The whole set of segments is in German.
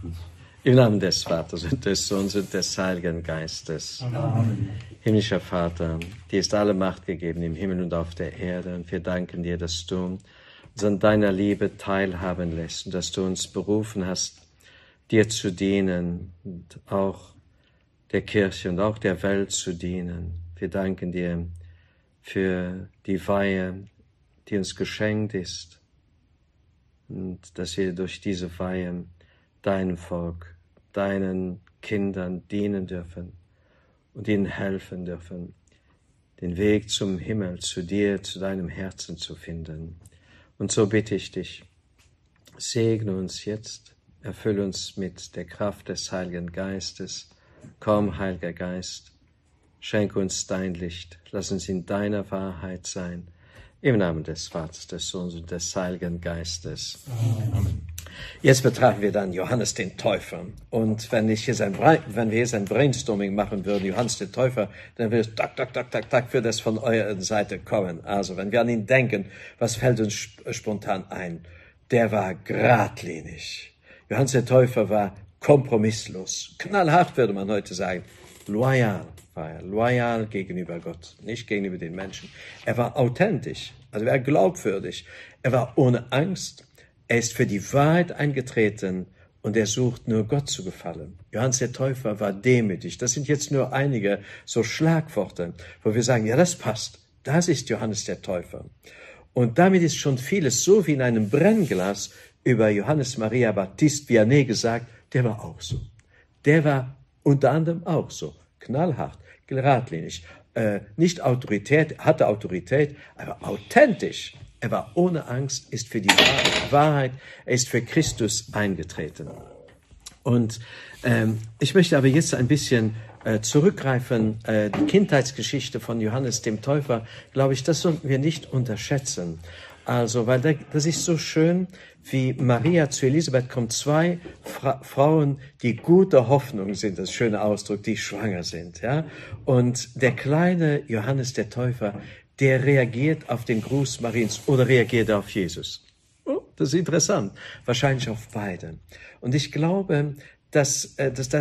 Im Namen des Vaters und des Sohnes und des Heiligen Geistes. Amen. Himmlischer Vater, dir ist alle Macht gegeben im Himmel und auf der Erde. Und wir danken dir, dass du uns an deiner Liebe teilhaben lässt und dass du uns berufen hast, dir zu dienen und auch der Kirche und auch der Welt zu dienen. Wir danken dir für die Weihe, die uns geschenkt ist und dass wir durch diese Weihe deinem Volk, deinen Kindern dienen dürfen und ihnen helfen dürfen, den Weg zum Himmel, zu dir, zu deinem Herzen zu finden. Und so bitte ich dich, segne uns jetzt, erfülle uns mit der Kraft des Heiligen Geistes. Komm, Heiliger Geist, schenke uns dein Licht, lass uns in deiner Wahrheit sein. Im Namen des Vaters, des Sohnes und des Heiligen Geistes. Amen. Jetzt betrachten wir dann Johannes den Täufer. Und wenn wir jetzt ein Brainstorming machen würden, Johannes den Täufer, dann würde es tak, für das von eurer Seite kommen. Also, wenn wir an ihn denken, was fällt uns spontan ein? Der war geradlinig. Johannes der Täufer war kompromisslos. Knallhart würde man heute sagen. Loyal war er. Loyal gegenüber Gott, nicht gegenüber den Menschen. Er war authentisch, also er war glaubwürdig. Er war ohne Angst. Er ist für die Wahrheit eingetreten und er sucht nur Gott zu gefallen. Johannes der Täufer war demütig. Das sind jetzt nur einige so Schlagworte, wo wir sagen, ja, das passt. Das ist Johannes der Täufer. Und damit ist schon vieles so wie in einem Brennglas über Johannes Maria Baptist Vianney gesagt, der war auch so. Der war unter anderem auch so. Knallhart, geradlinig. Nicht Autorität, hatte Autorität, aber authentisch. Er war ohne Angst, ist für die Wahrheit, er ist für Christus eingetreten. Und ich möchte aber jetzt ein bisschen zurückgreifen. Die Kindheitsgeschichte von Johannes dem Täufer, glaube ich, das sollten wir nicht unterschätzen. Also, weil das ist so schön, wie Maria zu Elisabeth kommt, zwei Frauen, die guter Hoffnung sind, das ist ein schöner Ausdruck, die schwanger sind, ja. Und der kleine Johannes der Täufer, der reagiert auf den Gruß Mariens oder reagiert auf Jesus. Oh, das ist interessant. Wahrscheinlich auf beide. Und ich glaube, dass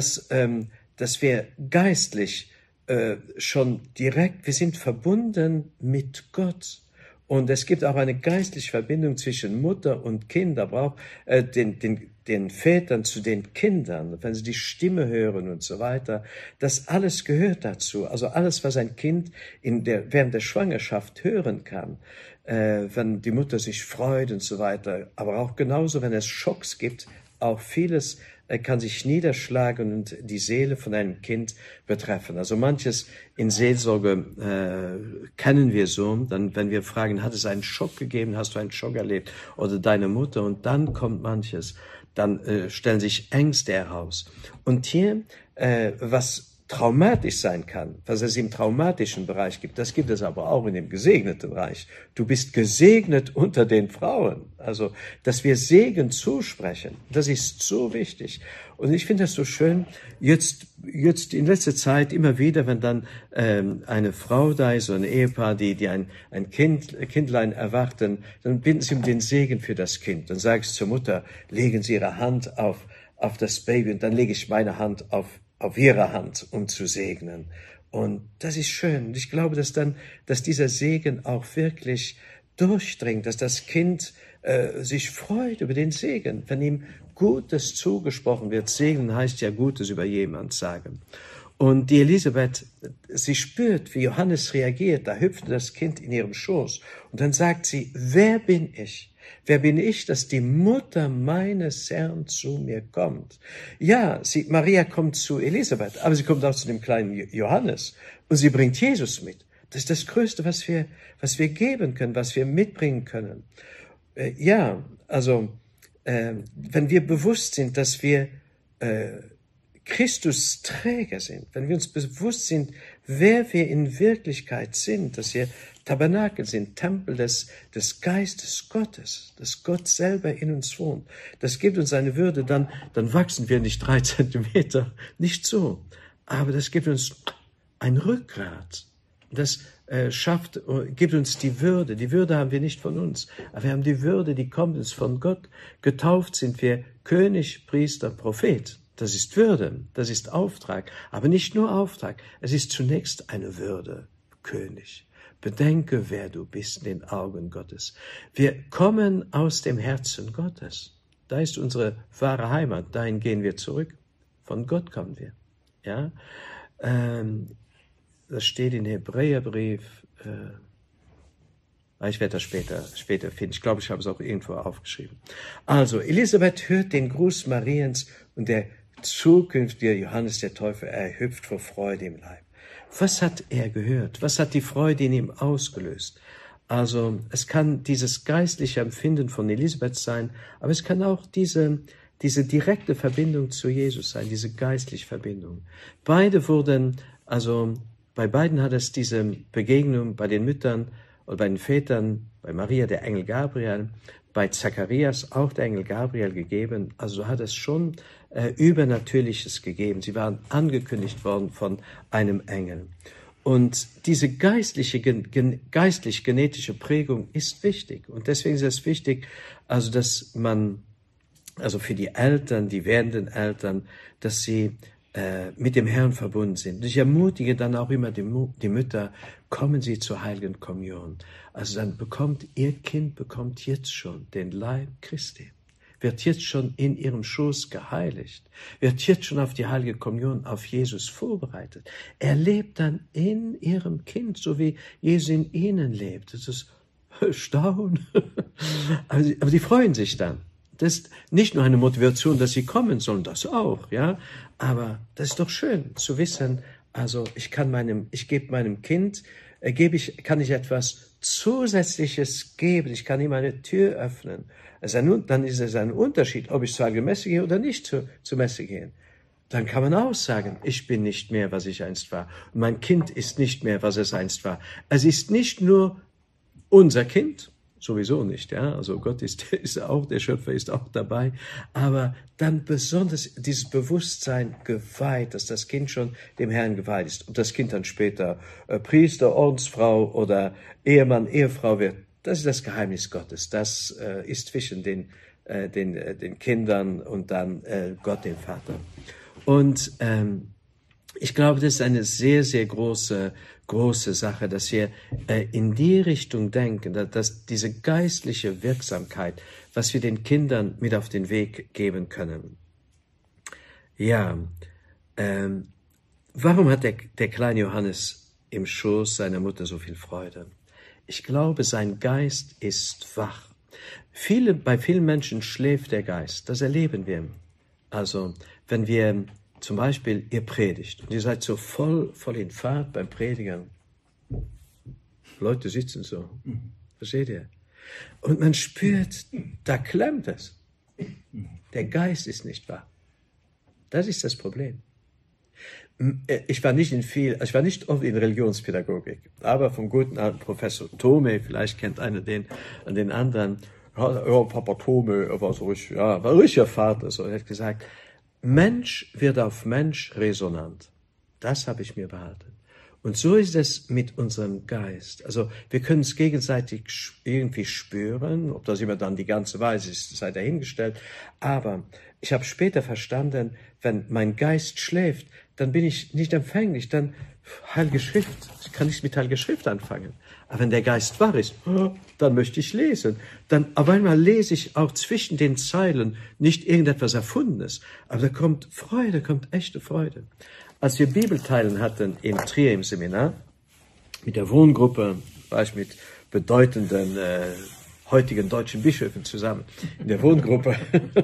wir geistlich schon direkt, wir sind verbunden mit Gott. Und es gibt auch eine geistliche Verbindung zwischen Mutter und Kind, aber auch den Vätern zu den Kindern, wenn sie die Stimme hören und so weiter. Das alles gehört dazu. Also alles, was ein Kind während der Schwangerschaft hören kann, wenn die Mutter sich freut und so weiter. Aber auch genauso, wenn es Schocks gibt, auch vieles kann sich niederschlagen und die Seele von einem Kind betreffen. Also manches in Seelsorge kennen wir so, dann wenn wir fragen, hat es einen Schock gegeben, hast du einen Schock erlebt oder deine Mutter, und dann kommt manches, dann stellen sich Ängste heraus. Und hier, was traumatisch sein kann, was es im traumatischen Bereich gibt, das gibt es aber auch in dem gesegneten Bereich. Du bist gesegnet unter den Frauen. Also, dass wir Segen zusprechen, das ist so wichtig. Und ich finde das so schön, jetzt in letzter Zeit immer wieder, wenn dann eine Frau da ist, so ein Ehepaar, die ein Kindlein erwarten, dann bitten sie um den Segen für das Kind. Dann sage ich zur Mutter, legen Sie Ihre Hand auf das Baby, und dann lege ich meine Hand auf ihre Hand, um zu segnen. Und das ist schön. Und ich glaube, dass dieser Segen auch wirklich durchdringt, dass das Kind sich freut über den Segen, wenn ihm Gutes zugesprochen wird. Segnen heißt ja Gutes über jemand sagen. Und die Elisabeth, sie spürt, wie Johannes reagiert. Da hüpfte das Kind in ihrem Schoß. Und dann sagt sie, wer bin ich? Wer bin ich, dass die Mutter meines Herrn zu mir kommt? Ja, Maria kommt zu Elisabeth, aber sie kommt auch zu dem kleinen Johannes. Und sie bringt Jesus mit. Das ist das Größte, was wir geben können, was wir mitbringen können. Wenn wir bewusst sind, dass wir Christus Träger sind, wenn wir uns bewusst sind, wer wir in Wirklichkeit sind, dass wir Tabernakel sind, Tempel des Geistes Gottes, dass Gott selber in uns wohnt. Das gibt uns eine Würde, dann wachsen wir nicht 3 Zentimeter, nicht so. Aber das gibt uns ein Rückgrat. Das gibt uns die Würde. Die Würde haben wir nicht von uns, aber wir haben die Würde, die kommt uns von Gott. Getauft sind wir König, Priester, Prophet. Das ist Würde, das ist Auftrag, aber nicht nur Auftrag. Es ist zunächst eine Würde, König. Bedenke, wer du bist in den Augen Gottes. Wir kommen aus dem Herzen Gottes. Da ist unsere wahre Heimat, dahin gehen wir zurück. Von Gott kommen wir. Ja, das steht in Hebräerbrief. Ich werde das später finden. Ich glaube, ich habe es auch irgendwo aufgeschrieben. Also, Elisabeth hört den Gruß Mariens und der zukünftige Johannes der Täufer, er hüpft vor Freude im Leib. Was hat er gehört? Was hat die Freude in ihm ausgelöst? Also, es kann dieses geistliche Empfinden von Elisabeth sein, aber es kann auch diese direkte Verbindung zu Jesus sein, diese geistliche Verbindung. Bei beiden hat es diese Begegnung, bei den Müttern und bei den Vätern, bei Maria der Engel Gabriel, bei Zacharias auch der Engel Gabriel gegeben. Also hat es schon Übernatürliches gegeben. Sie waren angekündigt worden von einem Engel. Und diese geistlich-genetische Prägung ist wichtig. Und deswegen ist es wichtig, dass man, für die Eltern, die werdenden Eltern, dass sie mit dem Herrn verbunden sind. Und ich ermutige dann auch immer die Mütter, kommen Sie zur Heiligen Kommunion. Also dann Ihr Kind bekommt jetzt schon den Leib Christi, wird jetzt schon in ihrem Schoß geheiligt, wird jetzt schon auf die Heilige Kommunion, auf Jesus vorbereitet. Er lebt dann in ihrem Kind, so wie Jesus in ihnen lebt. Das ist Staunen. Aber die freuen sich dann. Das ist nicht nur eine Motivation, dass sie kommen sollen, das auch, ja. Aber das ist doch schön zu wissen, ich gebe meinem Kind, kann ich etwas Zusätzliches geben. Ich kann ihm eine Tür öffnen. Dann ist es ein Unterschied, ob ich zur Heiligen Messe gehe oder nicht zur Messe gehe. Dann kann man auch sagen, ich bin nicht mehr, was ich einst war. Und mein Kind ist nicht mehr, was es einst war. Es ist nicht nur unser Kind, sowieso nicht, ja. Also Gott ist auch, der Schöpfer ist auch dabei. Aber dann besonders dieses Bewusstsein geweiht, dass das Kind schon dem Herrn geweiht ist. Und das Kind dann später Priester, Ordensfrau oder Ehemann, Ehefrau wird. Das ist das Geheimnis Gottes. Das ist zwischen den Kindern und dann Gott, dem Vater. Und ich glaube, das ist eine sehr, sehr große Sache, dass wir in die Richtung denken, dass diese geistliche Wirksamkeit, was wir den Kindern mit auf den Weg geben können. Ja, warum hat der kleine Johannes im Schoß seiner Mutter so viel Freude? Ich glaube, sein Geist ist wach. Bei vielen Menschen schläft der Geist, das erleben wir. Also, wenn wir zum Beispiel ihr predigt und ihr seid so voll in Fahrt beim Predigen. Leute sitzen so. Versteht ihr? Und man spürt, da klemmt es. Der Geist ist nicht wahr. Das ist das Problem. Ich war nicht oft in Religionspädagogik, aber vom guten alten Professor Thome, vielleicht kennt einer den anderen, Papa Thome, war richtiger Vater, so, er hat gesagt, Mensch wird auf Mensch resonant. Das habe ich mir behalten. Und so ist es mit unserem Geist. Also wir können es gegenseitig irgendwie spüren, ob das immer dann die ganze Weise ist, sei dahingestellt. Aber ich habe später verstanden, wenn mein Geist schläft, dann bin ich nicht empfänglich, dann Heilige Schrift, ich kann nichts mit Heiliger Schrift anfangen. Aber wenn der Geist wach ist, dann möchte ich lesen. Dann auf einmal lese ich auch zwischen den Zeilen nicht irgendetwas Erfundenes, aber da kommt Freude, kommt echte Freude. Als wir Bibelteilen hatten in Trier im Seminar, mit der Wohngruppe, war ich mit bedeutenden heutigen deutschen Bischöfen zusammen in der Wohngruppe.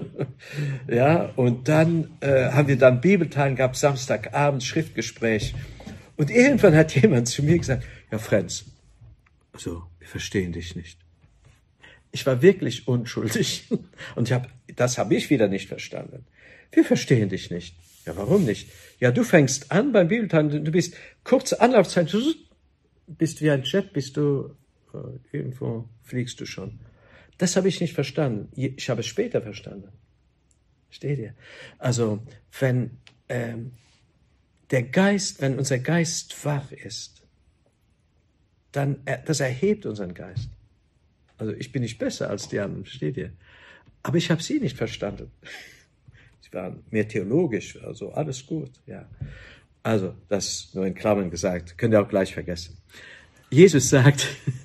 Ja, und dann haben wir dann Bibelteilen gehabt, Samstagabend, Schriftgespräch. Und irgendwann hat jemand zu mir gesagt, ja Franz, also wir verstehen dich nicht. Ich war wirklich unschuldig und das habe ich wieder nicht verstanden. Wir verstehen dich nicht. Ja, warum nicht? Ja, du fängst an beim Bibelteilen, du bist kurze Anlaufzeit, du bist wie ein Jet, irgendwo fliegst du schon. Das habe ich nicht verstanden. Ich habe es später verstanden. Versteht ihr? Also, wenn unser Geist wach ist, das erhebt unseren Geist. Also ich bin nicht besser als die anderen, versteht ihr? Aber ich habe sie nicht verstanden. Sie waren mehr theologisch, also alles gut, ja. Also, das nur in Klammern gesagt, könnt ihr auch gleich vergessen. Jesus sagt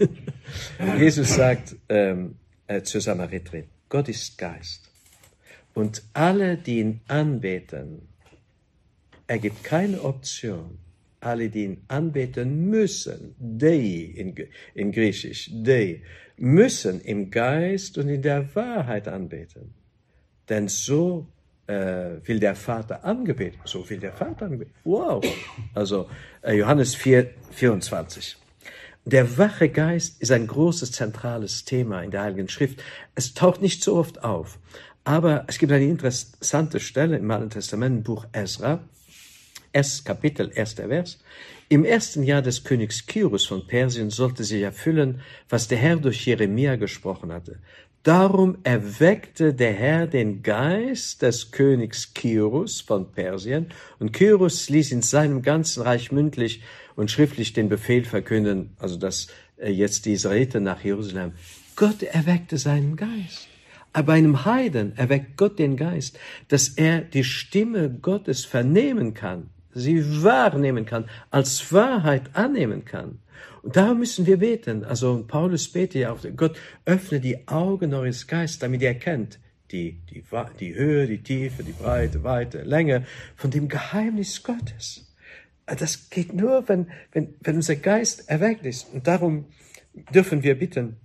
zur Samariterin, Gott ist Geist. Und alle, die ihn anbeten, er gibt keine Option. Alle, die ihn anbeten müssen, Dei in Griechisch, Dei, müssen im Geist und in der Wahrheit anbeten. Denn so will der Vater angebetet. So will der Vater angebetet. Wow. Also Johannes 4, 24. Der wache Geist ist ein großes, zentrales Thema in der Heiligen Schrift. Es taucht nicht so oft auf. Aber es gibt eine interessante Stelle im Alten Testament, im Buch Esra, Kapitel, 1. Vers. Im ersten Jahr des Königs Kyrus von Persien sollte sich erfüllen, was der Herr durch Jeremia gesprochen hatte. Darum erweckte der Herr den Geist des Königs Kyrus von Persien, und Kyrus ließ in seinem ganzen Reich mündlich und schriftlich den Befehl verkünden, also dass jetzt die Israeliten nach Jerusalem. Gott erweckte seinen Geist. Aber bei einem Heiden erweckt Gott den Geist, dass er die Stimme Gottes vernehmen kann, sie wahrnehmen kann, als Wahrheit annehmen kann. Und darum müssen wir beten. Also Paulus betet ja auch, Gott öffne die Augen eures Geistes, damit ihr erkennt die Höhe, die Tiefe, die Breite, Weite, Länge von dem Geheimnis Gottes. Das geht nur, wenn unser Geist erweckt ist. Und darum dürfen wir bitten.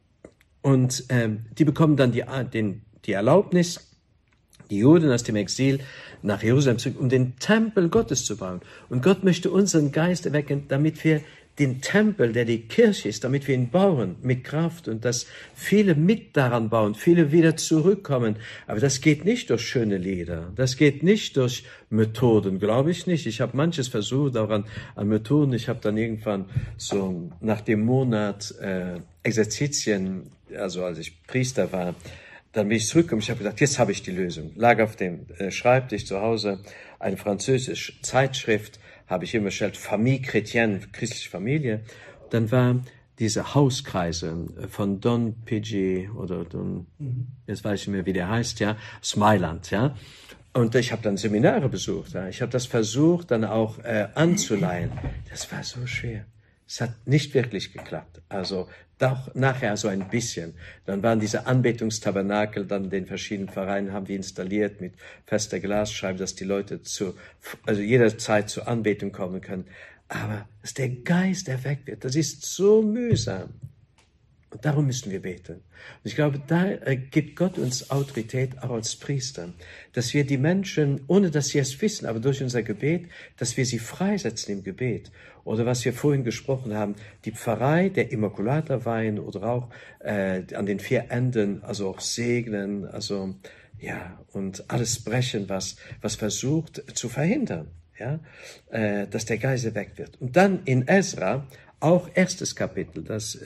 Und die bekommen dann die Erlaubnis, die Juden aus dem Exil nach Jerusalem zurück, um den Tempel Gottes zu bauen. Und Gott möchte unseren Geist erwecken, damit wir den Tempel, der die Kirche ist, damit wir ihn bauen mit Kraft und dass viele mit daran bauen, viele wieder zurückkommen. Aber das geht nicht durch schöne Lieder, das geht nicht durch Methoden, glaube ich nicht. Ich habe manches versucht, auch an Methoden. Ich habe dann irgendwann so nach dem Monat Exerzitien, also als ich Priester war, dann bin ich zurückgekommen. Ich habe gedacht, jetzt habe ich die Lösung. Lag auf dem Schreibtisch zu Hause eine französische Zeitschrift, habe ich immer bestellt, Famille Chrétienne, christliche Familie. Dann war diese Hauskreise von Don Pigi oder Don, jetzt weiß ich nicht mehr, wie der heißt, ja, aus Mailand, ja. Und ich habe dann Seminare besucht, ja. Ich habe das versucht, dann auch anzuleihen. Das war so schwer. Es hat nicht wirklich geklappt. Also doch nachher so ein bisschen. Dann waren diese Anbetungstabernakel, dann in den verschiedenen Vereinen haben wir installiert mit fester Glasscheibe, dass die Leute jederzeit zur Anbetung kommen können. Aber dass der Geist erweckt wird, das ist so mühsam. Und darum müssen wir beten. Und ich glaube, da gibt Gott uns Autorität auch als Priester, dass wir die Menschen, ohne dass sie es wissen, aber durch unser Gebet, dass wir sie freisetzen im Gebet. Oder was wir vorhin gesprochen haben, die Pfarrei, der Immaculata-Wein oder auch an den 4 Enden, also auch segnen, also ja, und alles brechen, was versucht zu verhindern, ja, dass der Geist erweckt wird. Und dann in Esra, auch 1. Kapitel,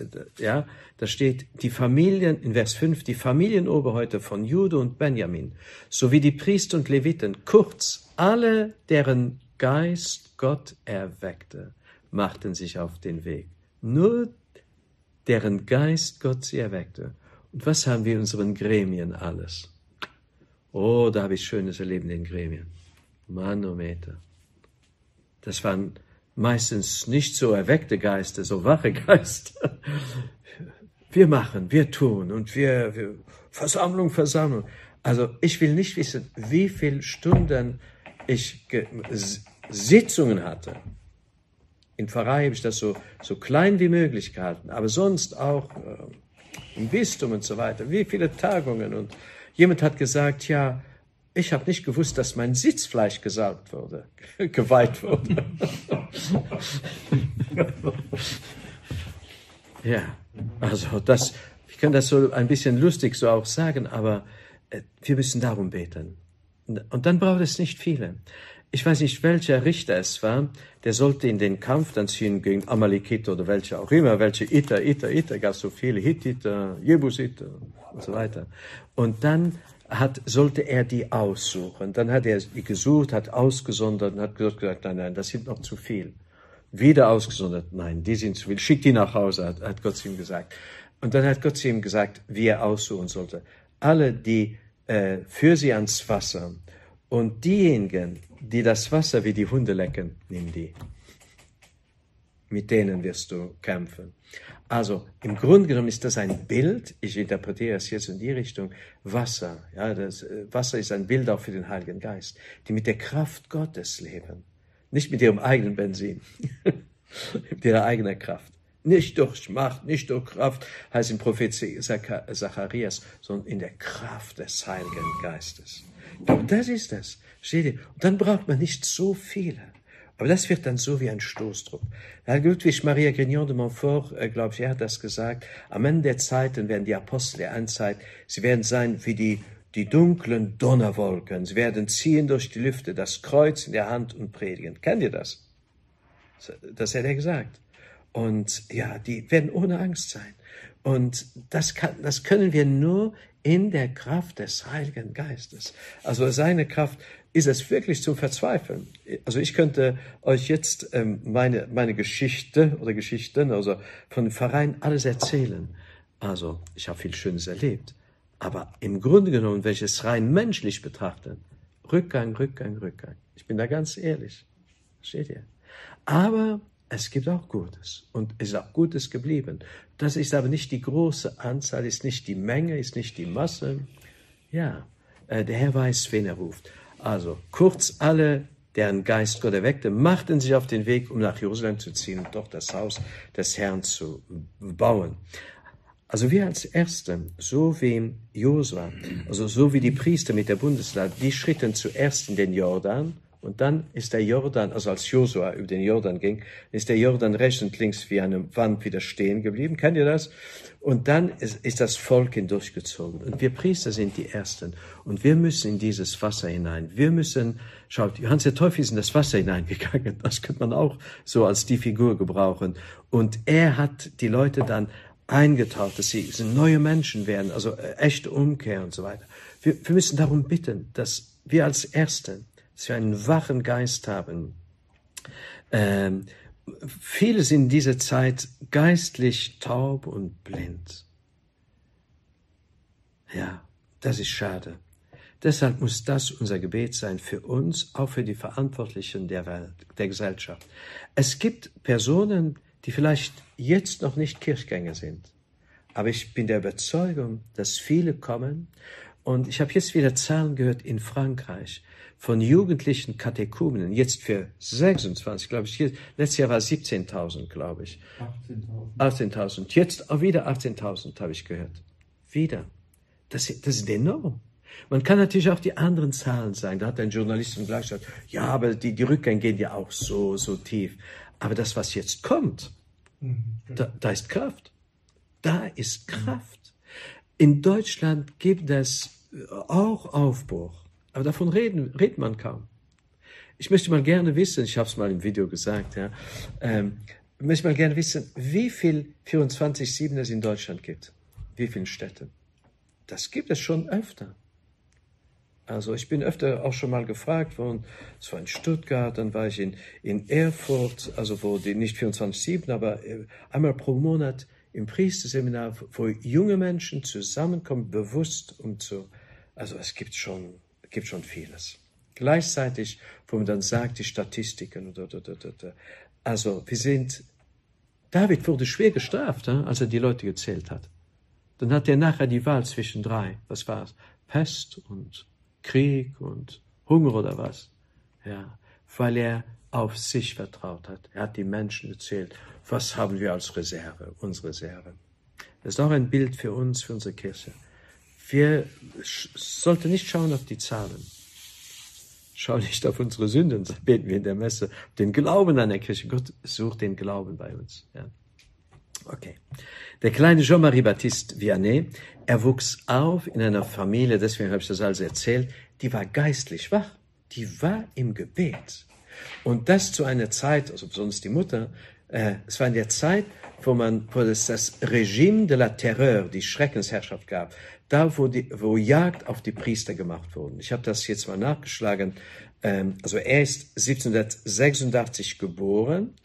da steht, die Familien, in Vers 5, die Familienoberhäupter von Jude und Benjamin, sowie die Priester und Leviten, kurz, alle, deren Geist Gott erweckte, machten sich auf den Weg. Nur deren Geist Gott sie erweckte. Und was haben wir in unseren Gremien alles? Oh, da habe ich Schönes erlebt in den Gremien. Manometer. Das waren meistens nicht so erweckte Geister, so wache Geister. Wir machen, wir tun und wir Versammlung. Also ich will nicht wissen, wie viele Stunden ich Sitzungen hatte. In Pfarrei habe ich das so klein wie möglich gehalten, aber sonst auch im Bistum und so weiter. Wie viele Tagungen. Und jemand hat gesagt, ja, ich habe nicht gewusst, dass mein Sitzfleisch geweiht wurde. Ja, also ich kann das so ein bisschen lustig so auch sagen, aber wir müssen darum beten. Und dann braucht es nicht viele. Ich weiß nicht, welcher Richter es war, der sollte in den Kampf dann ziehen gegen Amalekiter oder welche auch immer, welche Iter, gab es so viele, Hittiter, Jebusiter und so weiter. Und dann sollte er die aussuchen. Dann hat er die gesucht, hat ausgesondert und hat gesagt, nein, das sind noch zu viel. wieder ausgesondert. Nein, die sind zu viel. Schick die nach Hause, hat Gott zu ihm gesagt. Und dann hat Gott zu ihm gesagt, wie er aussuchen sollte. Alle, die für sie ans Wasser und diejenigen, die das Wasser wie die Hunde lecken, nimm die. Mit denen wirst du kämpfen. Also im Grunde genommen ist das ein Bild, ich interpretiere es jetzt in die Richtung, Wasser. Ja, das Wasser ist ein Bild auch für den Heiligen Geist, die mit der Kraft Gottes leben. Nicht mit ihrem eigenen Benzin, mit ihrer eigenen Kraft. Nicht durch Macht, nicht durch Kraft, heißt im Prophet Zacharias, sondern in der Kraft des Heiligen Geistes. Und das ist es. Steht ihr? Und dann braucht man nicht so viele. Aber das wird dann so wie ein Stoßdruck. Herr Ludwig Maria Grignon de Montfort, glaube ich, er hat das gesagt, am Ende der Zeiten werden die Apostel der Endzeit, sie werden sein wie die dunklen Donnerwolken. Sie werden ziehen durch die Lüfte, das Kreuz in der Hand und predigen. Kennt ihr das? Das hat er gesagt. Und ja, die werden ohne Angst sein. Und das können wir nur in der Kraft des Heiligen Geistes. Also seine Kraft ist es wirklich zum Verzweifeln. Also ich könnte euch jetzt meine Geschichte oder Geschichten, also von dem Verein alles erzählen. Also ich habe viel Schönes erlebt. Aber im Grunde genommen, wenn ich es rein menschlich betrachte, Rückgang. Ich bin da ganz ehrlich. Versteht ihr? Aber es gibt auch Gutes und es ist auch Gutes geblieben. Das ist aber nicht die große Anzahl, ist nicht die Menge, ist nicht die Masse. Ja, der Herr weiß, wen er ruft. Also, kurz alle, deren Geist Gott erweckte, machten sich auf den Weg, um nach Jerusalem zu ziehen und dort das Haus des Herrn zu bauen. Also wir als Erste, so wie Josua, also so wie die Priester mit der Bundeslade, die schritten zuerst in den Jordan. Und dann ist der Jordan, also als Josua über den Jordan ging, ist der Jordan rechts und links wie eine Wand wieder stehen geblieben. Kennt ihr das? Und dann ist das Volk hindurchgezogen. Und wir Priester sind die Ersten. Und wir müssen in dieses Wasser hinein. Wir müssen, schaut, Johannes der Täufer ist in das Wasser hineingegangen. Das könnte man auch so als die Figur gebrauchen. Und er hat die Leute dann eingetaucht, dass sie neue Menschen werden, also echte Umkehr und so weiter. Wir müssen darum bitten, dass wir als Erste, dass wir einen wachen Geist haben. Viele sind in dieser Zeit geistlich taub und blind. Ja, das ist schade. Deshalb muss das unser Gebet sein für uns, auch für die Verantwortlichen der Welt, der Gesellschaft. Es gibt Personen, die vielleicht jetzt noch nicht Kirchgänger sind. Aber ich bin der Überzeugung, dass viele kommen. Und ich habe jetzt wieder Zahlen gehört in Frankreich von jugendlichen Katechumen, jetzt für 26, glaube ich, letztes Jahr war es 17.000, glaube ich. 18.000. Jetzt auch wieder 18.000, habe ich gehört. Wieder. Das ist enorm. Man kann natürlich auch die anderen Zahlen sagen. Da hat ein Journalist gleich gesagt, ja, aber die Rückgänge gehen ja auch so tief. Aber das, was jetzt kommt, da ist Kraft. Da ist Kraft. In Deutschland gibt es auch Aufbruch. Aber davon redet man kaum. Ich möchte mal gerne wissen, ich habe es mal im Video gesagt, ja, ich möchte mal gerne wissen, wie viel 24/7 es in Deutschland gibt. Wie viele Städte? Das gibt es schon öfter. Also ich bin öfter auch schon mal gefragt worden, es war in Stuttgart, dann war ich in Erfurt, also wo die nicht 24/7, aber einmal pro Monat im Priesterseminar, wo junge Menschen zusammenkommen, bewusst also es gibt schon vieles. Gleichzeitig, wo man dann sagt, die Statistiken, also David wurde schwer gestraft, als er die Leute gezählt hat. Dann hat er nachher die Wahl zwischen 3, was war es? Pest und Krieg und Hunger oder was? Ja, weil er auf sich vertraut hat. Er hat die Menschen gezählt. Was haben wir als Reserve? Unsere Reserve. Das ist auch ein Bild für uns, für unsere Kirche. Wir sollten nicht schauen auf die Zahlen. Schau nicht auf unsere Sünden, so beten wir in der Messe. Den Glauben an der Kirche. Gott sucht den Glauben bei uns. Ja. Okay. Der kleine Jean-Marie Baptiste Vianney, er wuchs auf in einer Familie, deswegen habe ich das alles erzählt, die war geistlich wach. Die war im Gebet. Und das zu einer Zeit, also besonders die Mutter, es war in der Zeit, wo es das Regime de la Terreur, die Schreckensherrschaft gab, da wo Jagd auf die Priester gemacht wurde. Ich habe das jetzt mal nachgeschlagen. Also er ist 1786 geboren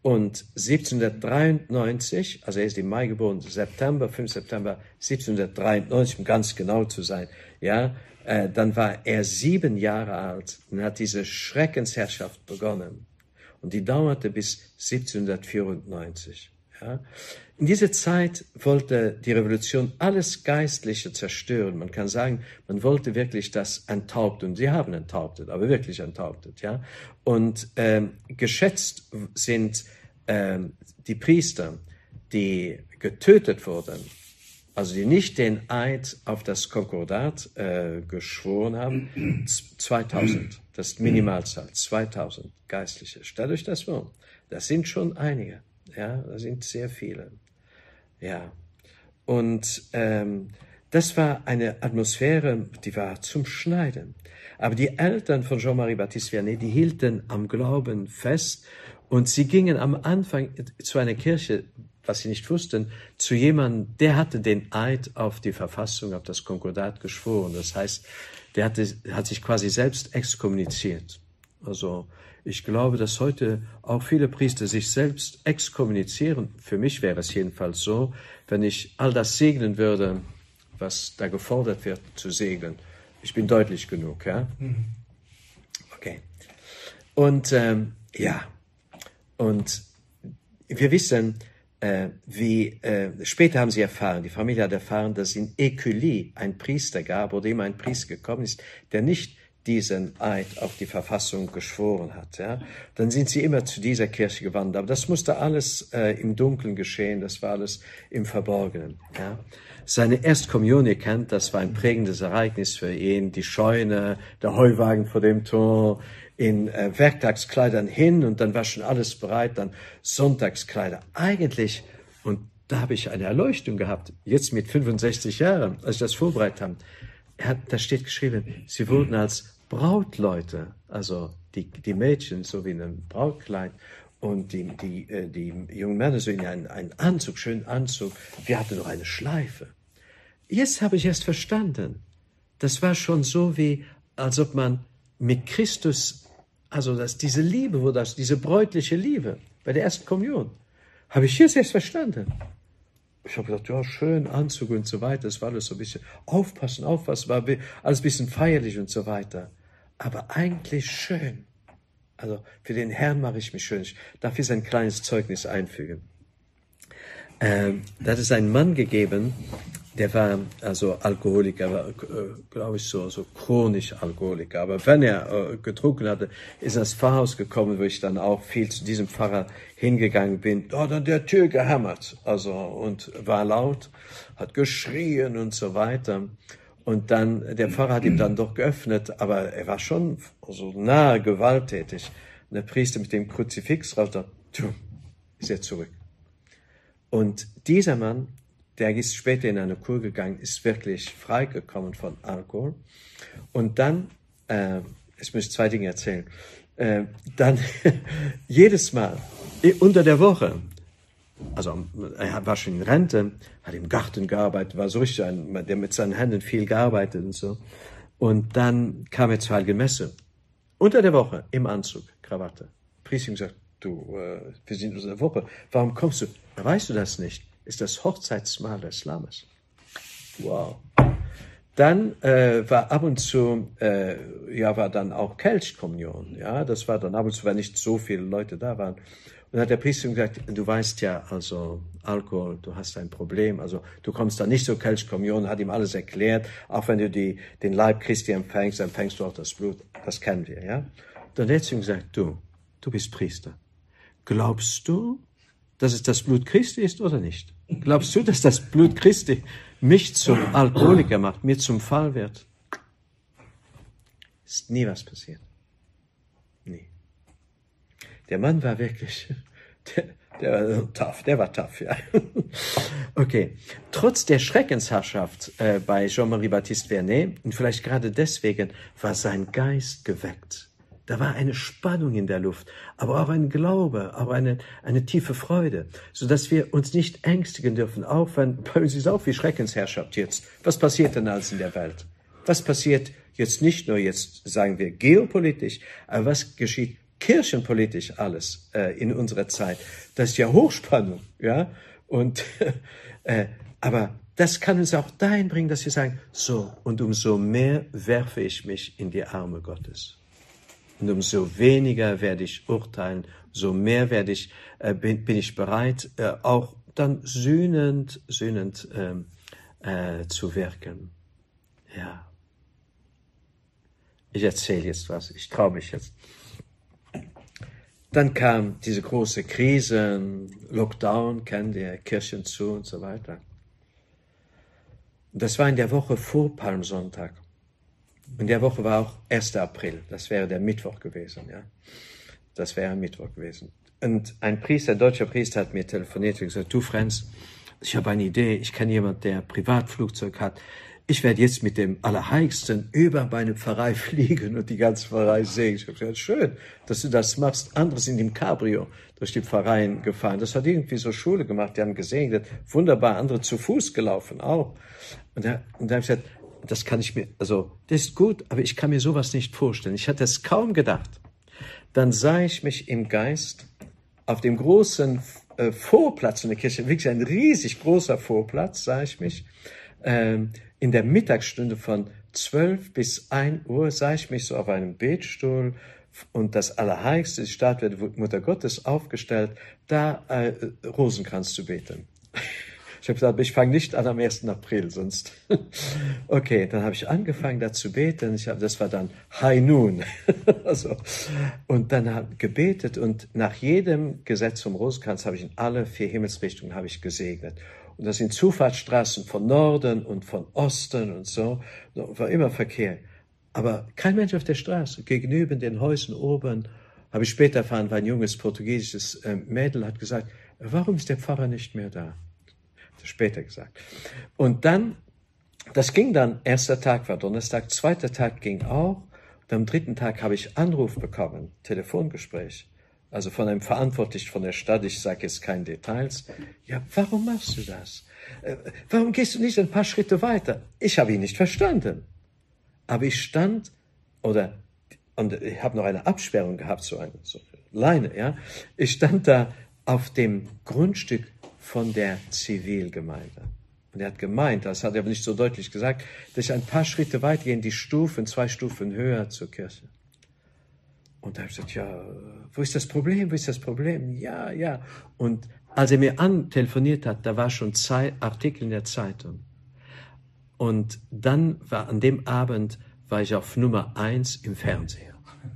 Und 1793, also er ist im Mai geboren, 5. September 1793, um ganz genau zu sein, ja, dann war er 7 Jahre alt und hat diese Schreckensherrschaft begonnen. Und die dauerte bis 1794. Ja. In dieser Zeit wollte die Revolution alles Geistliche zerstören. Man kann sagen, man wollte wirklich das enthaupten. Sie haben enthauptet, aber wirklich enthauptet. Ja. Und geschätzt sind die Priester, die getötet wurden, also die nicht den Eid auf das Konkordat geschworen haben, 2000. Das ist Minimalzahl, 2000 Geistliche. Stellt euch das vor. Das sind schon einige. Ja, das sind sehr viele. Ja. Und das war eine Atmosphäre, die war zum Schneiden. Aber die Eltern von Jean-Marie Baptiste Vianney, die hielten am Glauben fest und sie gingen am Anfang zu einer Kirche, was sie nicht wussten, zu jemandem, der hatte den Eid auf die Verfassung, auf das Konkordat geschworen. Das heißt, der hat sich quasi selbst exkommuniziert. Also ich glaube, dass heute auch viele Priester sich selbst exkommunizieren. Für mich wäre es jedenfalls so, wenn ich all das segnen würde, was da gefordert wird, zu segnen. Ich bin deutlich genug, ja? Okay. Und ja, und wir wissen, später haben sie erfahren, die Familie hat erfahren, dass es in Écully ein Priester gab, oder immer ein Priester gekommen ist, der nicht diesen Eid auf die Verfassung geschworen hat. Ja? Dann sind sie immer zu dieser Kirche gewandert. Aber das musste alles im Dunkeln geschehen, das war alles im Verborgenen. Ja? Seine Erstkommunion, ihr kennt, das war ein prägendes Ereignis für ihn. Die Scheune, der Heuwagen vor dem Tor, in Werktagskleidern hin und dann war schon alles bereit, dann Sonntagskleider. Eigentlich, und da habe ich eine Erleuchtung gehabt, jetzt mit 65 Jahren, als ich das vorbereitet habe, da steht geschrieben, sie wurden als Brautleute, also die Mädchen so wie in einem Brautkleid und die jungen Männer so in einen Anzug, schönen Anzug. Wir hatten noch eine Schleife. Jetzt habe ich erst verstanden, das war schon so wie, als ob man mit Christus, also diese Liebe, diese bräutliche Liebe bei der ersten Kommunion, habe ich jetzt erst verstanden. Ich habe gedacht, ja, schön, Anzug und so weiter, das war alles so ein bisschen aufpassen, war alles ein bisschen feierlich und so weiter. Aber eigentlich schön. Also für den Herrn mache ich mich schön. Ich darf jetzt ein kleines Zeugnis einfügen. Da hat es einen Mann gegeben, der war also Alkoholiker, war, glaube ich, so chronisch Alkoholiker. Aber wenn er getrunken hatte, ist er ins Pfarrhaus gekommen, wo ich dann auch viel zu diesem Pfarrer hingegangen bin. Dort an der Tür gehämmert, also, und war laut, hat geschrien und so weiter. Und dann, der Pfarrer hat ihm dann doch geöffnet, aber er war schon so nahe gewalttätig. Und der Priester mit dem Kruzifix raus, ist er zurück. Und dieser Mann, der ist später in eine Kur gegangen, ist wirklich freigekommen von Alkohol. Und dann, ich möchte 2 Dinge erzählen, dann jedes Mal unter der Woche, also er war schon in Rente, hat im Garten gearbeitet, war so richtig der mit seinen Händen viel gearbeitet und so. Und dann kam er zur Heiligen Messe. Unter der Woche, im Anzug, Krawatte. Priester gesagt, wir sind unter der Woche, warum kommst du? Weißt du das nicht? Ist das Hochzeitsmahl des Lammes. Wow. Dann war ab und zu, war dann auch Kelchkommunion. Ja, das war dann ab und zu, wenn nicht so viele Leute da waren. Und hat der Priester gesagt, du weißt ja, also Alkohol, du hast ein Problem, also du kommst da nicht zur Kelchkommunion, hat ihm alles erklärt, auch wenn du den Leib Christi empfängst, empfängst du auch das Blut, das kennen wir, ja. Dann hat er gesagt, du bist Priester. Glaubst du, dass es das Blut Christi ist oder nicht? Glaubst du, dass das Blut Christi mich zum Alkoholiker macht, mir zum Fall wird? Ist nie was passiert. Nie. Der Mann war wirklich, der war tough, ja. Okay. Trotz der Schreckensherrschaft bei Jean-Marie Baptiste Vianney, und vielleicht gerade deswegen, war sein Geist geweckt. Da war eine Spannung in der Luft, aber auch ein Glaube, auch eine tiefe Freude, so dass wir uns nicht ängstigen dürfen, auch wenn bei uns ist auch wie Schreckensherrschaft jetzt. Was passiert denn alles in der Welt? Was passiert jetzt nicht nur jetzt, sagen wir, geopolitisch, aber was geschieht kirchenpolitisch alles in unserer Zeit. Das ist ja Hochspannung, ja. Und aber das kann uns auch dahin bringen, dass wir sagen, so, und umso mehr werfe ich mich in die Arme Gottes. Und umso weniger werde ich urteilen, so mehr bin ich bereit, auch dann sühnend zu wirken. Ja. Ich erzähle jetzt was, ich traue mich jetzt. Dann kam diese große Krise, Lockdown, kennt ihr, Kirchen zu und so weiter. Und das war in der Woche vor Palmsonntag. In der Woche war auch 1. April, das wäre der Mittwoch gewesen, ja. Das wäre ein Mittwoch gewesen. Und ein deutscher Priester hat mir telefoniert und gesagt, du Franz, ich habe eine Idee, ich kenne jemanden, der ein Privatflugzeug hat. Ich werde jetzt mit dem Allerheiligsten über meine Pfarrei fliegen und die ganze Pfarrei sehen. Ich habe gesagt, schön, dass du das machst. Andere sind im Cabrio durch die Pfarreien gefahren. Das hat irgendwie so Schule gemacht, die haben gesegnet. Wunderbar, andere zu Fuß gelaufen auch. Und da habe ich gesagt, das ist gut, aber ich kann mir sowas nicht vorstellen. Ich hatte es kaum gedacht. Dann sah ich mich im Geist auf dem großen Vorplatz in der Kirche, wirklich ein riesig großer Vorplatz, sah ich mich, in der Mittagsstunde von 12 bis 1 Uhr sah ich mich so auf einem Betstuhl und das Allerheiligste, die Statue der Mutter Gottes aufgestellt, da Rosenkranz zu beten. Ich habe gesagt, ich fange nicht an am 1. April, sonst. Okay, dann habe ich angefangen, da zu beten. Das war dann High Noon. Also, und dann habe ich gebetet und nach jedem Gesetz vom Rosenkranz habe ich in alle 4 Himmelsrichtungen gesegnet. Und das sind Zufahrtsstraßen von Norden und von Osten und so. War immer Verkehr. Aber kein Mensch auf der Straße. Gegenüber den Häusern oben, habe ich später erfahren, war ein junges portugiesisches Mädel, hat gesagt, warum ist der Pfarrer nicht mehr da? Hat er später gesagt. Und dann, das ging dann, 1. Tag war Donnerstag, 2. Tag ging auch. Und am 3. Tag habe ich Anruf bekommen, Telefongespräch. Also von einem Verantwortlichen von der Stadt, ich sage jetzt keine Details. Ja, warum machst du das? Warum gehst du nicht ein paar Schritte weiter? Ich habe ihn nicht verstanden. Aber ich stand, und ich habe noch eine Absperrung gehabt, so eine Leine, ja. Ich stand da auf dem Grundstück von der Zivilgemeinde. Und er hat gemeint, das hat er aber nicht so deutlich gesagt, dass ich ein paar Schritte weiter gehe in die Stufen, 2 Stufen höher zur Kirche. Und da habe ich gesagt, ja, wo ist das Problem? Wo ist das Problem? Ja, ja. Und als er mir telefoniert hat, da war schon Artikel in der Zeitung. Und dann an dem Abend war ich auf Nummer 1 im Fernseher.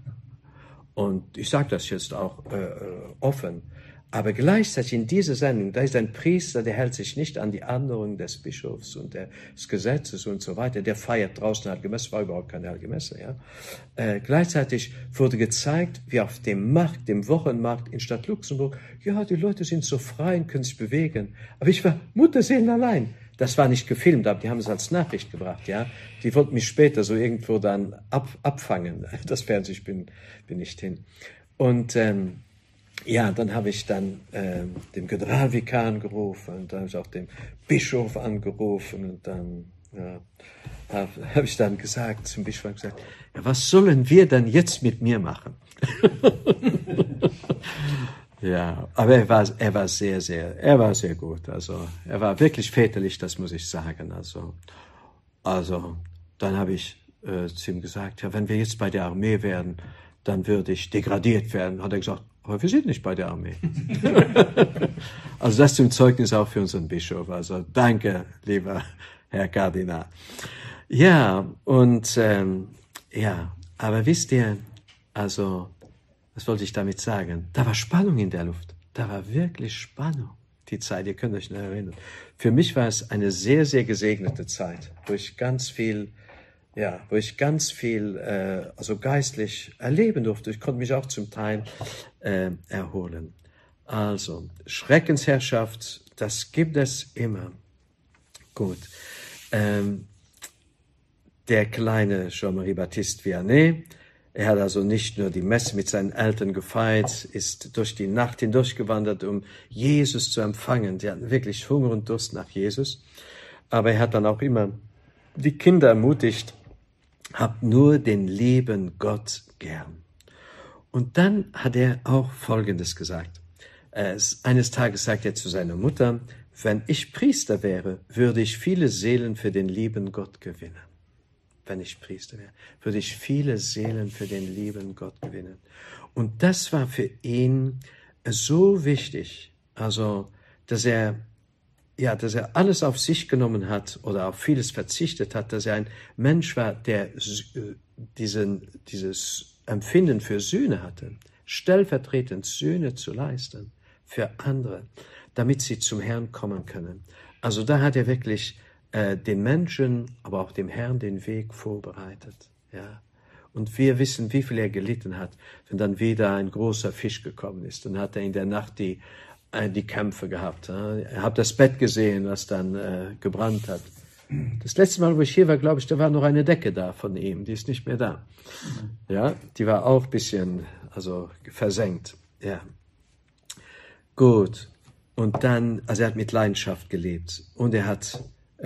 Und ich sage das jetzt auch offen. Aber gleichzeitig in dieser Sendung, da ist ein Priester, der hält sich nicht an die Anordnung des Bischofs und des Gesetzes und so weiter. Der feiert draußen Heilige Messe, war überhaupt keine Heilige Messe, ja. Gleichzeitig wurde gezeigt, wie auf dem Markt, dem Wochenmarkt in Stadt Luxemburg, ja, die Leute sind so frei und können sich bewegen. Aber ich war Mutterseelen allein. Das war nicht gefilmt, aber die haben es als Nachricht gebracht, ja. Die wollten mich später so irgendwo dann abfangen. Das Fernsehen bin nicht hin. Und, ja, dann habe ich dann dem Generalvikar angerufen und dann habe ich auch dem Bischof angerufen und dann habe ich dann gesagt, zum Bischof gesagt, ja, was sollen wir denn jetzt mit mir machen? Ja, aber er war sehr gut, also er war wirklich väterlich, das muss ich sagen, also dann habe ich zu ihm gesagt, ja, wenn wir jetzt bei der Armee wären, dann würde ich degradiert werden, hat er gesagt, aber wir sind nicht bei der Armee. Also das zum Zeugnis auch für unseren Bischof. Also danke, lieber Herr Kardinal. Ja, und ja, aber wisst ihr, also, was wollte ich damit sagen? Da war Spannung in der Luft. Da war wirklich Spannung, die Zeit, ihr könnt euch noch erinnern. Für mich war es eine sehr, sehr gesegnete Zeit, wo ich ganz viel also geistlich erleben durfte. Ich konnte mich auch zum Teil erholen. Also, Schreckensherrschaft, das gibt es immer. Gut. Der kleine Jean-Marie Baptiste Vianney, er hat also nicht nur die Messe mit seinen Eltern gefeiert, ist durch die Nacht hindurchgewandert, um Jesus zu empfangen. Die hatten wirklich Hunger und Durst nach Jesus. Aber er hat dann auch immer die Kinder ermutigt, habt nur den lieben Gott gern. Und dann hat er auch Folgendes gesagt. Eines Tages sagt er zu seiner Mutter, wenn ich Priester wäre, würde ich viele Seelen für den lieben Gott gewinnen. Wenn ich Priester wäre, würde ich viele Seelen für den lieben Gott gewinnen. Und das war für ihn so wichtig, also, dass er alles auf sich genommen hat oder auf vieles verzichtet hat, dass er ein Mensch war, der dieses Empfinden für Sühne hatte, stellvertretend Sühne zu leisten für andere, damit sie zum Herrn kommen können. Also da hat er wirklich den Menschen, aber auch dem Herrn den Weg vorbereitet. Ja. Und wir wissen, wie viel er gelitten hat, wenn dann wieder ein großer Fisch gekommen ist. Dann hat er in der Nacht die Kämpfe gehabt. Er hat das Bett gesehen, was dann gebrannt hat. Das letzte Mal, wo ich hier war, glaube ich, da war noch eine Decke da von ihm. Die ist nicht mehr da. Ja, die war auch ein bisschen, versenkt. Ja. Gut. Und dann, er hat mit Leidenschaft gelebt. Und er hat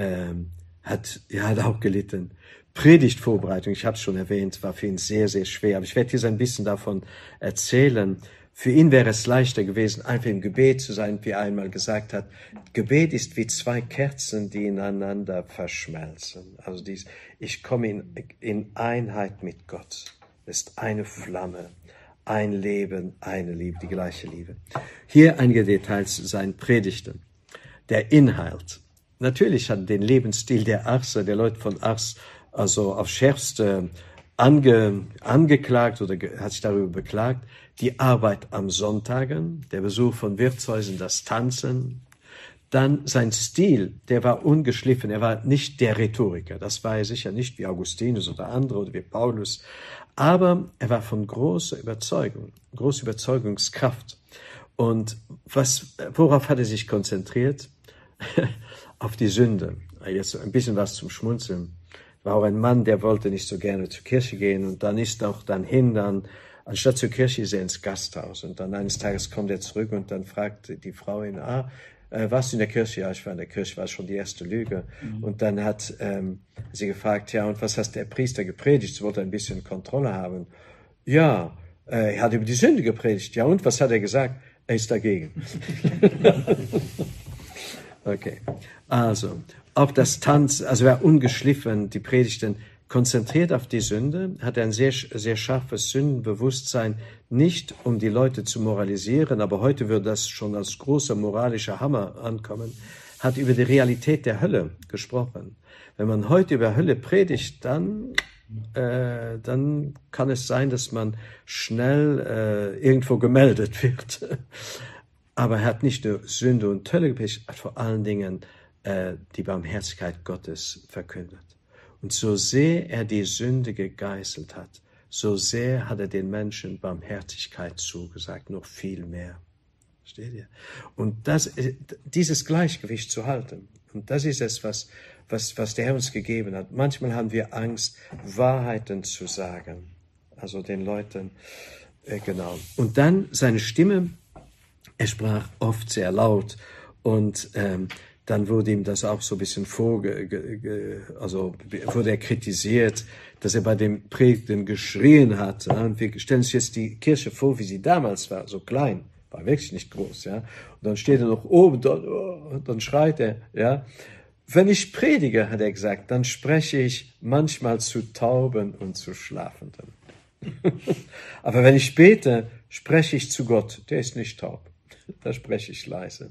auch gelitten. Predigtvorbereitung, ich habe es schon erwähnt, war für ihn sehr, sehr schwer. Aber ich werde jetzt ein bisschen davon erzählen. Für ihn wäre es leichter gewesen, einfach im Gebet zu sein, wie er einmal gesagt hat. Gebet ist wie zwei Kerzen, die ineinander verschmelzen. Also ich komme in Einheit mit Gott. Es ist eine Flamme, ein Leben, eine Liebe, die gleiche Liebe. Hier einige Details zu seinen Predigten. Der Inhalt. Natürlich hat den Lebensstil der Arser, der Leute von Ars, also aufs Schärfste angeklagt oder hat sich darüber beklagt. Die Arbeit am Sonntagen, der Besuch von Wirtshäusern, das Tanzen. Dann sein Stil, der war ungeschliffen, er war nicht der Rhetoriker. Das war er sicher nicht wie Augustinus oder andere oder wie Paulus. Aber er war von großer Überzeugung, großer Überzeugungskraft. Und worauf hat er sich konzentriert? Auf die Sünde. Jetzt ein bisschen was zum Schmunzeln. War auch ein Mann, der wollte nicht so gerne zur Kirche gehen und dann ist auch dann anstatt zur Kirche ist er ins Gasthaus und dann eines Tages kommt er zurück und dann fragt die Frau ihn, warst du in der Kirche? Ja, ich war in der Kirche, war schon die erste Lüge. Und dann hat sie gefragt, ja, und was hast der Priester gepredigt? Sie wollte ein bisschen Kontrolle haben. Ja, er hat über die Sünde gepredigt. Ja, und was hat er gesagt? Er ist dagegen. Okay, also auch das Tanz, also er war ungeschliffen, die Predigten konzentriert auf die Sünde, hat ein sehr, sehr scharfes Sündenbewusstsein, nicht um die Leute zu moralisieren, aber heute würde das schon als großer moralischer Hammer ankommen, hat über die Realität der Hölle gesprochen. Wenn man heute über Hölle predigt, dann kann es sein, dass man schnell irgendwo gemeldet wird. Aber er hat nicht nur Sünde und Hölle gepredigt, er hat vor allen Dingen die Barmherzigkeit Gottes verkündet. Und so sehr er die Sünde gegeißelt hat, so sehr hat er den Menschen Barmherzigkeit zugesagt, noch viel mehr. Versteht ihr? Und dieses Gleichgewicht zu halten, und das ist es, was der Herr uns gegeben hat. Manchmal haben wir Angst, Wahrheiten zu sagen, also den Leuten, genau. Und dann seine Stimme, er sprach oft sehr laut und dann wurde ihm das auch so ein bisschen wurde er kritisiert, dass er bei dem Predigten geschrien hat. Ja? Und wir stellen uns jetzt die Kirche vor, wie sie damals war, so klein, war wirklich nicht groß. Ja? Und dann steht er noch oben dort, und dann schreit er. Ja? Wenn ich predige, hat er gesagt, dann spreche ich manchmal zu Tauben und zu Schlafenden. Aber wenn ich bete, spreche ich zu Gott, der ist nicht taub. Da spreche ich leise.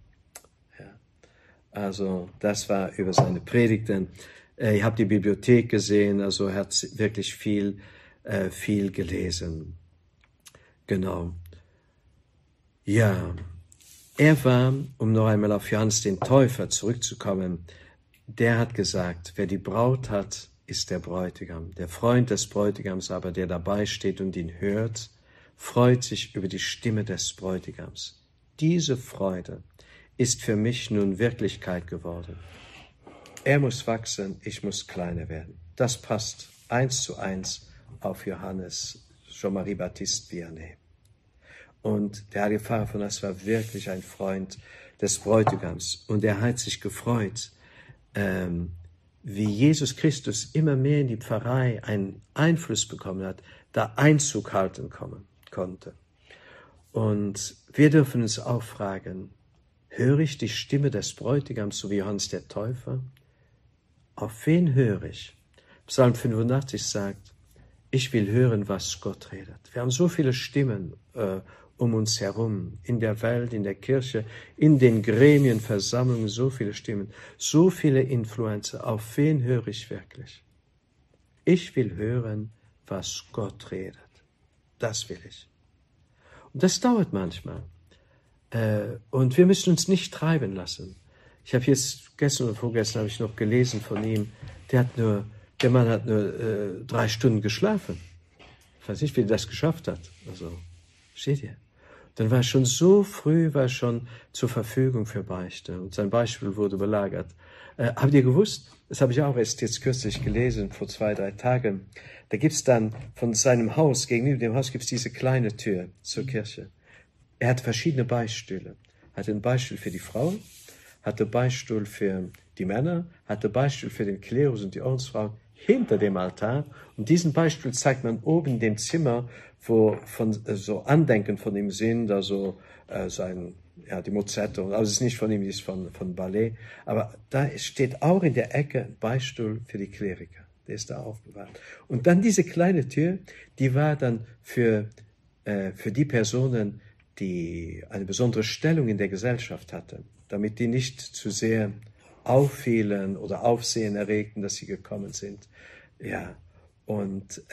Also das war über seine Predigten. Ich habe die Bibliothek gesehen, also er hat wirklich viel gelesen. Genau. Ja, er war, um noch einmal auf Johannes den Täufer zurückzukommen, der hat gesagt, wer die Braut hat, ist der Bräutigam. Der Freund des Bräutigams aber, der dabei steht und ihn hört, freut sich über die Stimme des Bräutigams. Diese Freude ist für mich nun Wirklichkeit geworden. Er muss wachsen, ich muss kleiner werden. Das passt 1:1 auf Johannes, Jean-Marie Baptiste Vianney. Und der Heilige Pfarrer von Ars war wirklich ein Freund des Bräutigams. Und er hat sich gefreut, wie Jesus Christus immer mehr in die Pfarrei einen Einfluss bekommen hat, da Einzug halten konnte. Und wir dürfen uns auch fragen, höre ich die Stimme des Bräutigams, so wie Johannes der Täufer? Auf wen höre ich? Psalm 85 sagt, ich will hören, was Gott redet. Wir haben so viele Stimmen um uns herum, in der Welt, in der Kirche, in den Gremien, Versammlungen, so viele Stimmen, so viele Influencer. Auf wen höre ich wirklich? Ich will hören, was Gott redet. Das will ich. Und das dauert manchmal. Und wir müssen uns nicht treiben lassen. Ich habe jetzt, gestern oder vorgestern habe ich noch gelesen von ihm, der Mann hat nur 3 Stunden geschlafen. Ich weiß nicht, wie er das geschafft hat. Also, steht hier. Dann war er schon so früh, zur Verfügung für Beichte. Und sein Beispiel wurde belagert. Habt ihr gewusst, das habe ich auch erst jetzt kürzlich gelesen, vor 2, 3 Tagen, da gibt's dann von seinem Haus, gegenüber dem Haus gibt's diese kleine Tür zur Kirche. Er hat verschiedene Beistühle. Er hatte einen Beistuhl für die Frauen, hatte Beistuhl für die Männer, hatte Beistuhl für den Klerus und die Ordensfrauen hinter dem Altar. Und diesen Beistuhl zeigt man oben in dem Zimmer, wo so Andenken von ihm sind, also die Mozette, also es ist nicht von ihm, die ist von Ballet. Aber da steht auch in der Ecke ein Beistuhl für die Kleriker. Der ist da aufbewahrt. Und dann diese kleine Tür, die war dann für die Personen, die eine besondere Stellung in der Gesellschaft hatten, damit die nicht zu sehr auffielen oder Aufsehen erregten, dass sie gekommen sind. Ja, und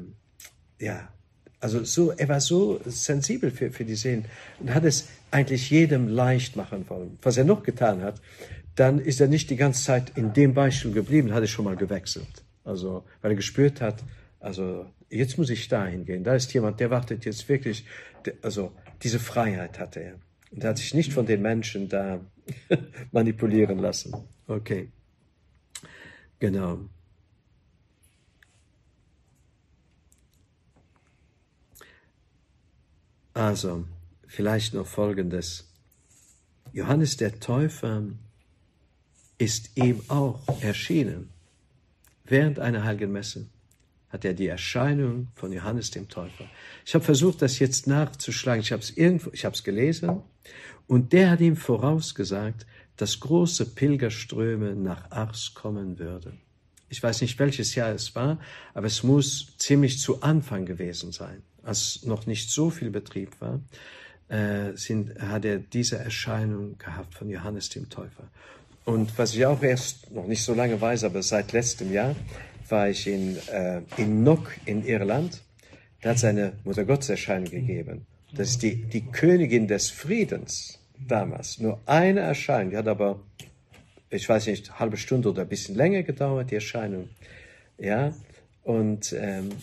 also er war so sensibel für die Seelen und hat es eigentlich jedem leicht machen wollen. Was er noch getan hat, dann ist er nicht die ganze Zeit in dem Beispiel geblieben, hat er schon mal gewechselt. Also, weil er gespürt hat, also jetzt muss ich dahin gehen. Da ist jemand, der wartet jetzt wirklich, also diese Freiheit hatte er. Und er hat sich nicht von den Menschen da manipulieren lassen. Okay. Genau. Also, vielleicht noch Folgendes. Johannes der Täufer ist ihm auch erschienen. Während einer heiligen Messe hat er die Erscheinung von Johannes dem Täufer. Ich habe versucht, das jetzt nachzuschlagen. Ich habe es gelesen. Und der hat ihm vorausgesagt, dass große Pilgerströme nach Ars kommen würden. Ich weiß nicht, welches Jahr es war, aber es muss ziemlich zu Anfang gewesen sein, als noch nicht so viel Betrieb war, hat er diese Erscheinung gehabt von Johannes dem Täufer. Und was ich auch erst noch nicht so lange weiß, aber seit letztem Jahr, war ich in Knock in Irland. Da hat es eine Muttergottserscheinung gegeben. Das ist die Königin des Friedens damals. Nur eine Erscheinung. Die hat aber, ich weiß nicht, eine halbe Stunde oder ein bisschen länger gedauert, die Erscheinung. Ja, und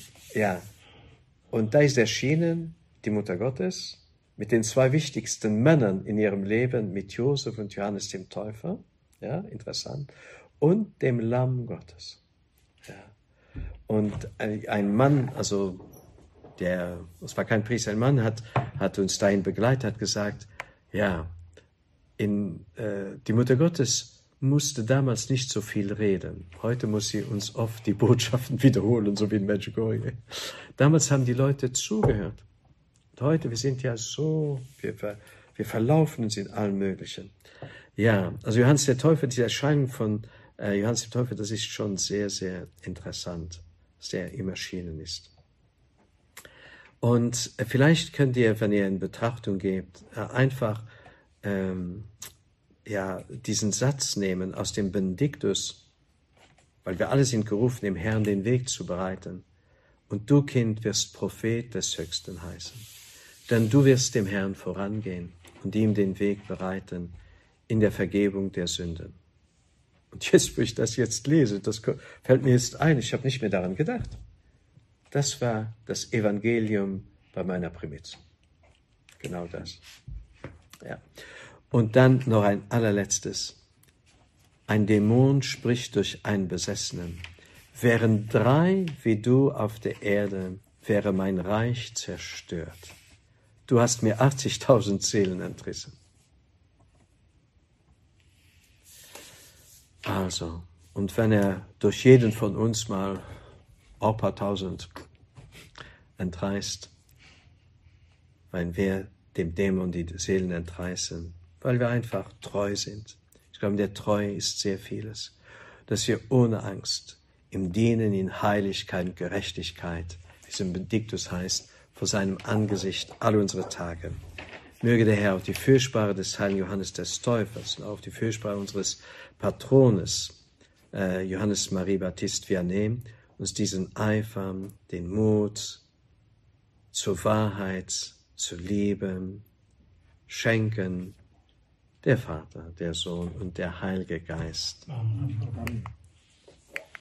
und da ist erschienen die Mutter Gottes mit den 2 wichtigsten Männern in ihrem Leben, mit Josef und Johannes dem Täufer. Ja, interessant. Und dem Lamm Gottes. Ja. Und ein Mann, also es war kein Priester, ein Mann hat uns dahin begleitet, hat gesagt, ja, die Mutter Gottes musste damals nicht so viel reden. Heute muss sie uns oft die Botschaften wiederholen, so wie in Medjugorje. Damals haben die Leute zugehört. Und heute, wir sind ja so, wir verlaufen uns in allem Möglichen. Ja, also Johannes der Täufer, die Erscheinung von Johannes der Täufer, das ist schon sehr, sehr interessant, dass der ihm erschienen ist. Und vielleicht könnt ihr, wenn ihr in Betrachtung gebt, einfach diesen Satz nehmen aus dem Benediktus, weil wir alle sind gerufen, dem Herrn den Weg zu bereiten. Und du, Kind, wirst Prophet des Höchsten heißen. Denn du wirst dem Herrn vorangehen und ihm den Weg bereiten in der Vergebung der Sünden. Und jetzt, wo ich das jetzt lese, das fällt mir jetzt ein, ich habe nicht mehr daran gedacht. Das war das Evangelium bei meiner Primiz. Genau das. Ja. Und dann noch ein allerletztes. Ein Dämon spricht durch einen Besessenen. Wären 3 wie du auf der Erde, wäre mein Reich zerstört. Du hast mir 80.000 Seelen entrissen. Also, und wenn er durch jeden von uns mal auch ein paar tausend entreißt, wenn wir dem Dämon die Seelen entreißen, weil wir einfach treu sind. Ich glaube, der Treue ist sehr vieles, dass wir ohne Angst im Dienen in Heiligkeit und Gerechtigkeit, wie es im Benediktus heißt, vor seinem Angesicht alle unsere Tage. Möge der Herr auf die Fürsprache des heiligen Johannes des Täufers und auf die Fürsprache unseres Patrones, Johannes Marie Baptiste Vianney, uns diesen Eifer, den Mut zur Wahrheit, zur Liebe schenken, der Vater, der Sohn und der Heilige Geist. Amen.